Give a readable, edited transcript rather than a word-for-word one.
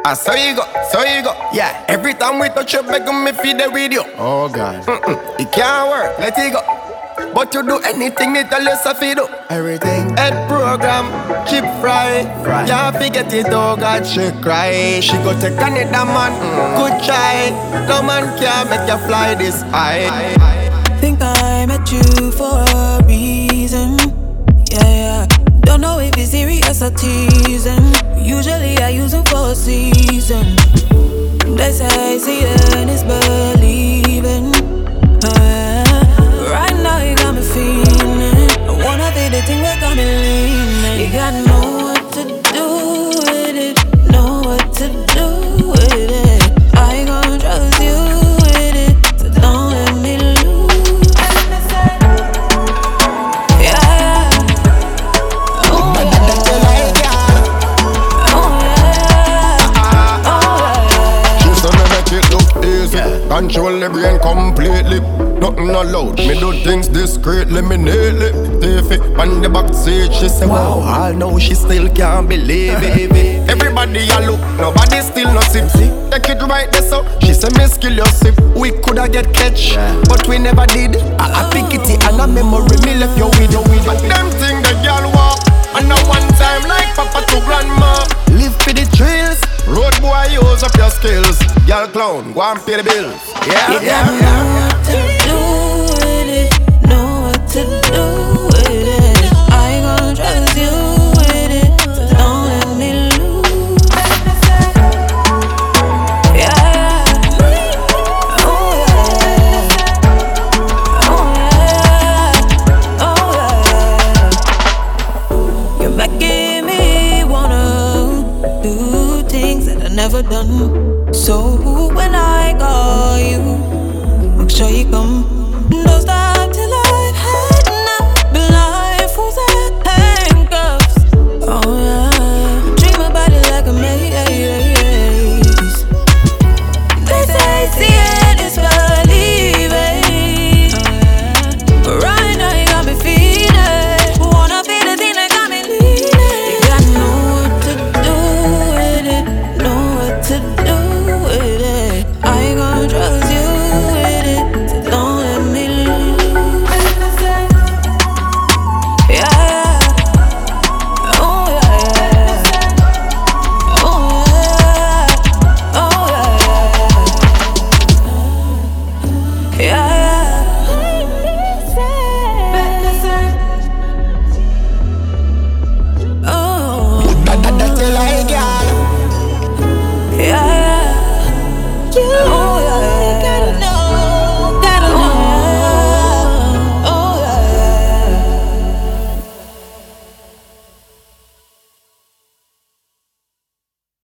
So you go. Yeah, every time we touch you, begging me feed the video. Oh God. It can't work, let it go. But you do anything me tell you so fi do. Everything. Head program, keep fry. Yeah, forget it, oh God, she cry. She go take another man, good try. No man can make you fly this high. Think I met you for a reason. Yeah. Don't know if it's serious or teasing. Usually I use it for a season. They say seeing is believing. Right now you got me feeling. I wanna be the thing that got me leaning. You gotta know what to do with it. Know what to do with it. I ain't gon' trust you with it, so don't let me lose. Yeah. Oh yeah. She said me make it look easy. Control the brain completely. Nothing allowed. Me do things discreetly, me nail it. Take it on the back seat. She said, wow, I know she still can't believe it. Everybody a look, nobody still no sip. Take it right there so. She said, me skill your sip. We coulda get catch, but we never did. I pick it and a memory me left you with. But them thing the girl walk. And now one time like papa to grandma. Live for the thrills. Road boy, use up your skills. Girl clown, go and pay the bills. You gotta know what to do with it. Know what to do with it. I ain't gon' trust you with it, so don't let me lose. Yeah. Oh yeah. Oh yeah. You're making me wanna do things that I never done. So when I call you, make sure you come. Don't stop till